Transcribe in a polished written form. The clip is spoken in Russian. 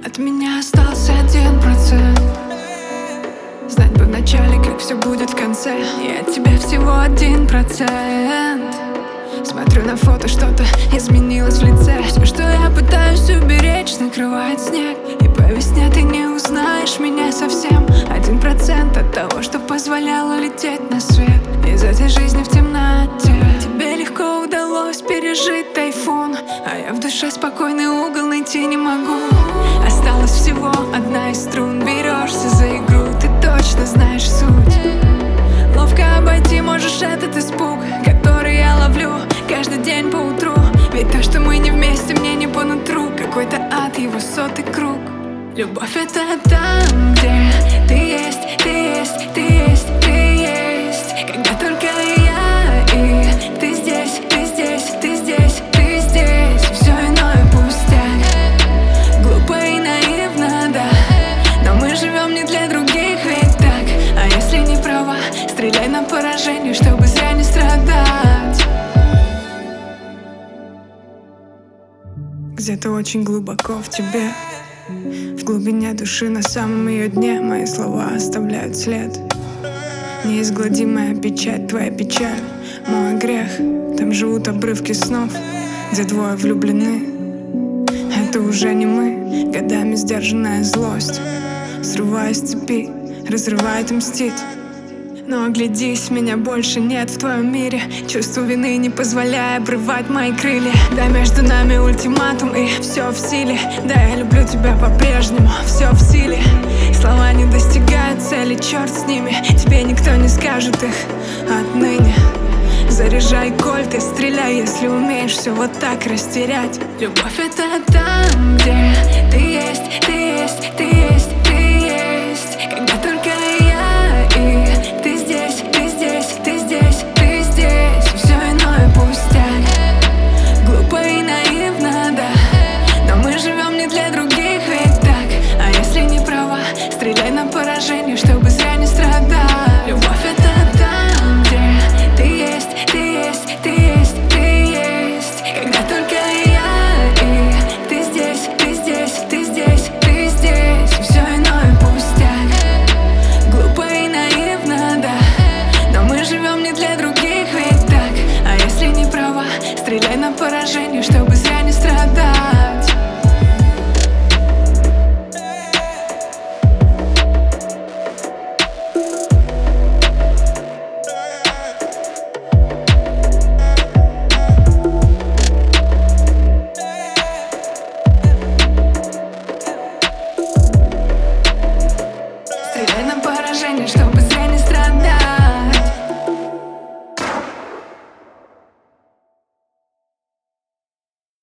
От меня остался 1%. Знать бы вначале, как все будет в конце. И от тебя всего 1%. Смотрю на фото, что-то изменилось в лице. Все, что я пытаюсь уберечь, накрывает снег. И по весне ты не узнаешь меня совсем. 1% от того, что позволяло лететь на свет. Из этой жизни в темноте тебе легко удалось пережить тайфун, а я в душе спокойный угол найти не могу. Осталась всего одна из струн. Берешься за игру, ты точно знаешь суть. Ловко обойти можешь этот испуг, который я ловлю каждый день по утру. Ведь то, что мы не вместе, мне не по нутру. Какой-то ад, его сотый круг. Любовь — это там, где ты есть, ты есть, ты есть, ты есть. Когда только я и ты здесь, ты здесь, ты здесь, ты здесь. Все иное пустяк, глупо и наивно, да. Но мы живем не для других, ведь так. А если не права, стреляй на поражение, чтобы зря не страдать. Где-то очень глубоко в тебе, в глубине души, на самом ее дне, мои слова оставляют след. Неизгладимая печать, твоя печаль, мой грех. Там живут обрывки снов, где двое влюблены. Это уже не мы, годами сдержанная злость, срывая с цепи, разрывает и мстит. Но оглядись, меня больше нет в твоем мире. Чувство вины не позволяя обрывать мои крылья. Да, между нами ультиматум и все в силе. Да, я люблю тебя по-прежнему, все в силе. Слова не достигают цели, черт с ними. Тебе никто не скажет их отныне. Заряжай кольт и стреляй, если умеешь все вот так растерять. Любовь — это там, где ты есть, ты есть, ты есть.